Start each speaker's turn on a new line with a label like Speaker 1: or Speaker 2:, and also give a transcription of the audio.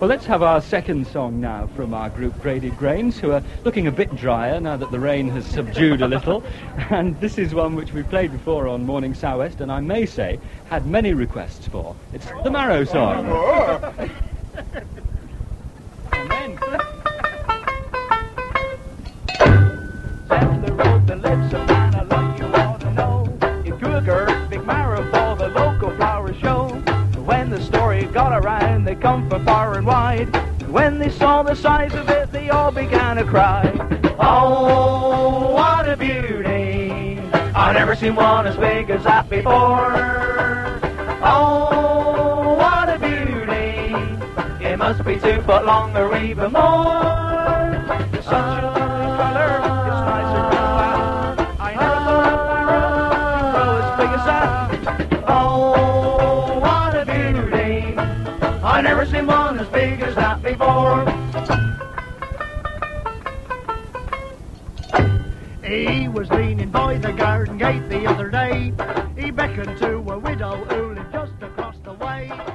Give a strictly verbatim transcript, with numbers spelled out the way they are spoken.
Speaker 1: Well, let's have our second song now from our group Braided Grains, who are looking a bit drier now that the rain has subdued a little. And this is one which we played before on Morning Southwest, and I may say had many requests for. It's the Marrow song. Amen.
Speaker 2: Down the road, the lips of mine, I love you all to know. In Cougar, Big Marrow for the local flower show. When the story got around, they come from far and wide. When they saw the size of it, they all began to cry. Oh, what a beauty! I've never seen one as big as that before. Oh, what a beauty! It must be two foot long or even more. It's such a lovely color, it's nicer than that. I never thought a marrow could grow as big as that. Oh, what a beauty! I've never seen one as big as that before. He was leaning by the garden gate the other day. He beckoned to a widow who lived just across the way.